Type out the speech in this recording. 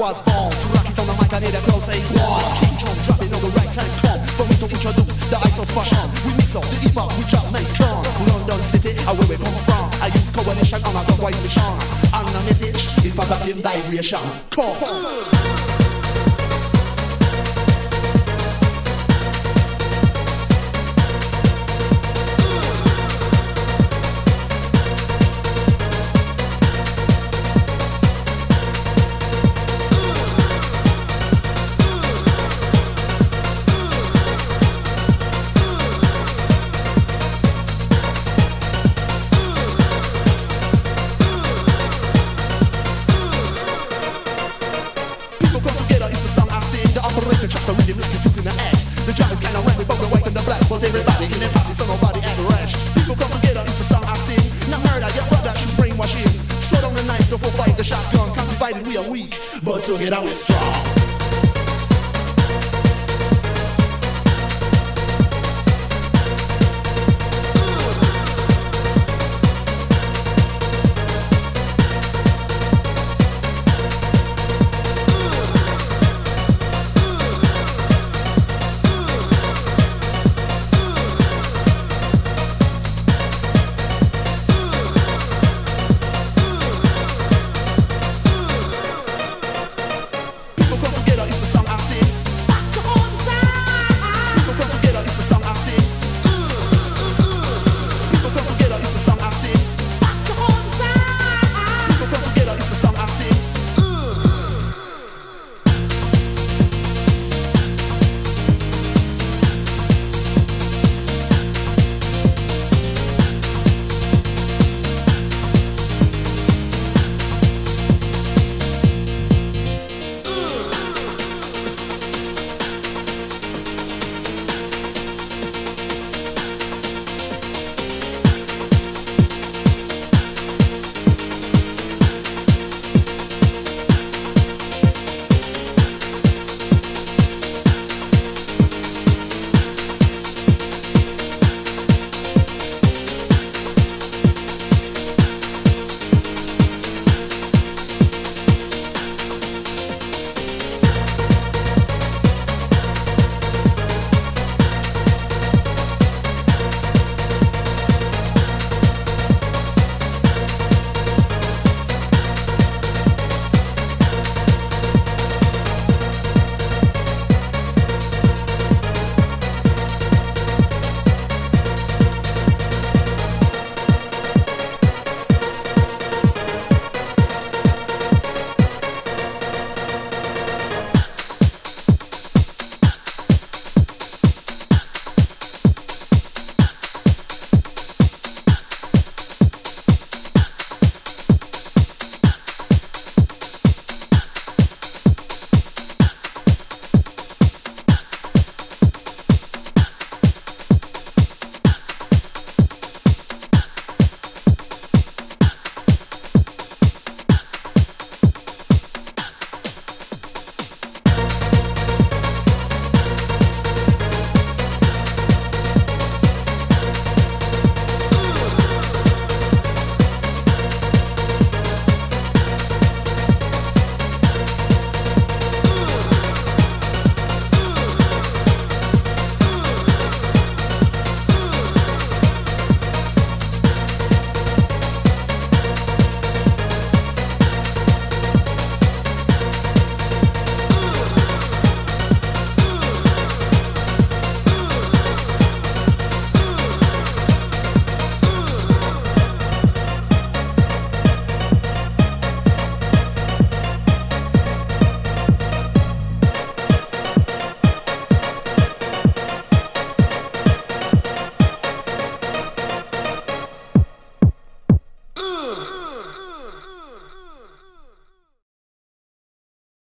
was born to rock it on the mic. I need a close say one. King Kong dropping on the right time come for me to introduce the ISOS fashion. We mix up the hip hop with Jamaican. London City, where we come from. A youth coalition on a wise mission. And the message is positive vibration. Come on. Everybody in their posse, so nobody at rest. People come together, it's the song I sing. Not murder, get brother, shoot brainwash in. Show down the knife, don't fight the shotgun. Cause divided we are weak, but together we're strong.